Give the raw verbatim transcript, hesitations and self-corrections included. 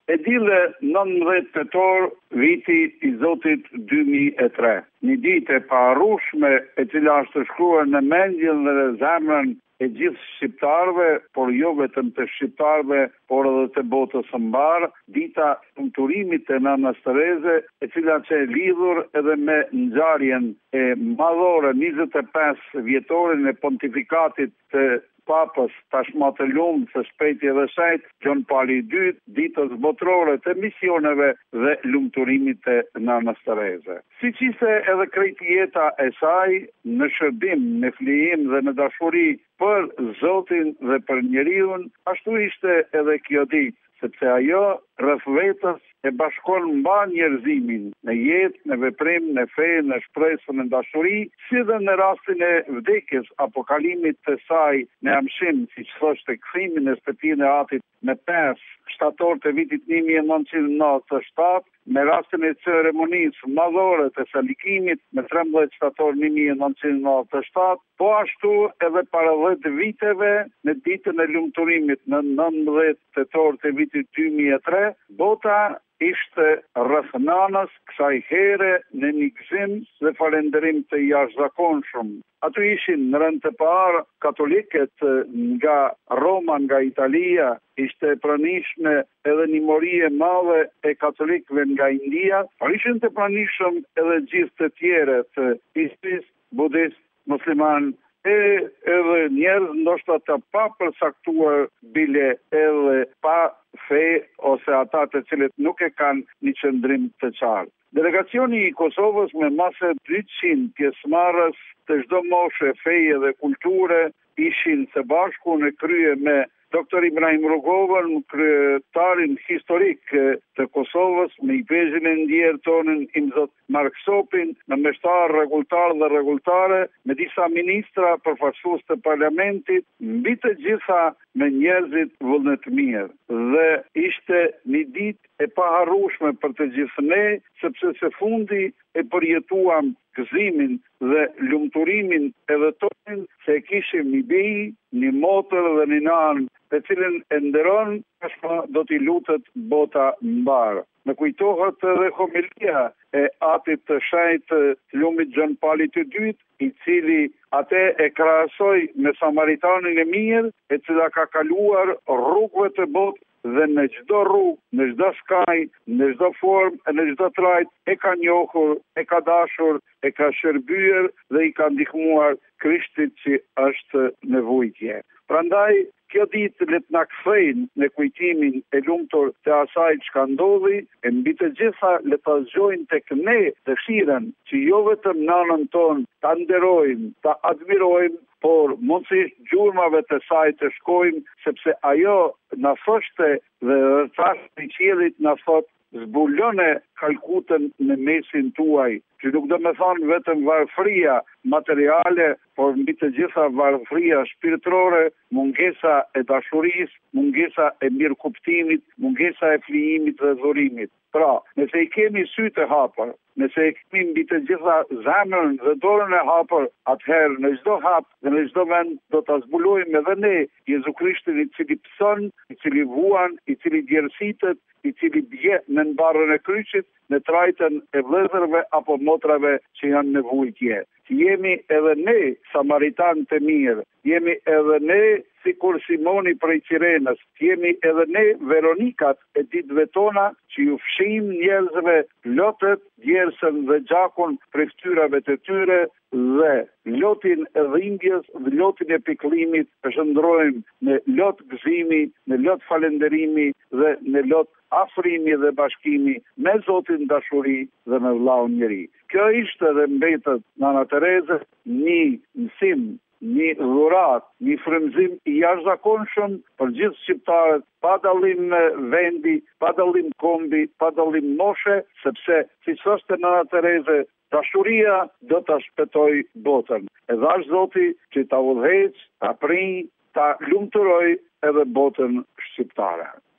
E dile nëntëdhjetë tetor viti i Zotit dy mijë e tre. Një ditë e paharrueshme e cila është shkruar në mendjen dhe zemrën e gjithë shqiptarëve, por jo vetëm të shqiptarëve, por edhe të botës së mbarë, dita e lumturimit të Nanës Tereze, e cila që e lidhur edhe me ngjarjen e madhore njëzet e pesë vjetorin e pontifikatit të Papës tashmë të lumë së shpejti edhe shajt, Gjon Pali i dytë, ditës botërore të misioneve dhe lumturimit të Nanës Tereze. Siç ishte edhe krejt jeta e saj, në shërbim, në flijim dhe në dashuri për Zotin dhe për njeriun, ashtu ishte edhe kjo ditë, sepse ajo rreth vetës e bashkon mba njerëzimin në jetë, në veprim, në fe, në shpresë, në dashuri, si dhe në rastin e vdekjes apo kalimit të saj në amshim, siç thoshte kthimin e shtëpinë e Atit në pesë shtator të vitit një mijë e nëntëqind e nëntëdhjetë e shtatë, me rastin e ceremonisë madhore të salikimit në trembëdhjetë shtator një mijë e nëntëqind e nëntëdhjetë e shtatë, po ashtu edhe para dhjetë viteve në ditën e lumturimit në nëntëdhjetë tetor të vitit dy mijë e tre, bota ishte rreth Nanës, kësaj here në një gëzim dhe falënderim të jashtëzakonshëm. Aty ishin në rënd të parë katoliket nga Roma, nga Italia, ishte pranishme edhe një mori e madhe e katolikëve nga India, por ishin të pranishëm edhe gjithë të tjere të istis, budist, musliman, e edhe njerëz ndoshta të pa përcaktuar bile edhe pa fe ose ata të cilët nuk e kanë një qëndrim të qartë. Delegacioni i Kosovës me mase dyqind pjesëmarrës të çdo moshe, feje dhe kulture ishin së bashku në krye me doktor Ibrahim Rugovën, kryetarin historik të Kosovës, me i pezhin e ndjerë tonën Imzot Mark Sopin, me meshtar rregultar dhe rregulltare, me disa ministra përfaqësues të parlamentit, mbi të gjitha me njerëzit vullnet mirë. Dhe ishte një ditë e paharrueshme për të gjithë ne, sepse së fundi e përjetuam gëzimin dhe lumturimin edhe tonin se kishim një bij, një motër dhe një nanë, të cilën e nderon, tashmë do t'i lutet bota mbarë. Më kujtohet edhe homilia e Atit të Shenjtë lumit Gjon Pali i dytë, i cili atë e krahasoi me Samaritanin e mirë, e cila ka kaluar rrugëve të botës dhe në çdo rrugë, në çdo skaj, në çdo formë, në çdo trajt, e ka njohur, e ka dashur, e ka shërbyer dhe i ka ndihmuar Krishtit që është nevojtje. Prandaj, kjo ditë le të na kthejnë në kujtimin e lumtur të asaj çka ndodhi, e mbi të gjitha le të zgjojnë tek ne dëshirën që jo vetëm nanën tonë ta nderojmë, ta admirojmë, por mundësisht gjurmave të saj të shkojmë, sepse ajo na thoshte dhe rrethashtë i qiellit na thot zbulone Kalkutën në mesin tuaj, që nuk do me thonë vetëm varfëria materiale, por mbi të gjitha varfëria shpirtërore, mungesa e dashurisë, mungesa e mirëkuptimit, mungesa e flijimit dhe dhurimit. Pra, nëse i kemi sy të hapur, nëse i kemi mbi të gjitha zemrën dhe dorën e hapur, atëherë në çdo hap dhe në çdo vend do ta zbulojmë edhe ne Jezu Krishtin, i cili pson, i cili vuan, i cili djersitet, i cili bje në barrën e kryqit, në trajtën e vëllezërve apo motrave që janë nevojtje. Jemi edhe ne samaritan të mirë, jemi edhe ne sikur Simoni prej Cirenës, jemi edhe ne Veronikat e ditëve tona që ju fshijmë njerëzve lotët, djersën dhe gjakun prej ftyrave të tyre dhe lotin e dhimbjes dhe lotin e pikëllimit përshëndrojmë në lot gëzimi, në lot falënderimi dhe në lot afrimi dhe bashkimi me Zotin dashuri dhe me vllaun njeri. Kjo ishte dhe mbetet Nana Tereze një mësim, një dhurat, një frymëzim i jashtëzakonshëm për gjithë shqiptarët, pa dallim vendi, pa dallim kombi, pa dallim moshe, sepse siç thoshte Nana Tereze, dashuria do ta shpëtoj botën. E dhash Zoti që ta udhëheq, ta prinj, ta lumturoj edhe botën shqiptare.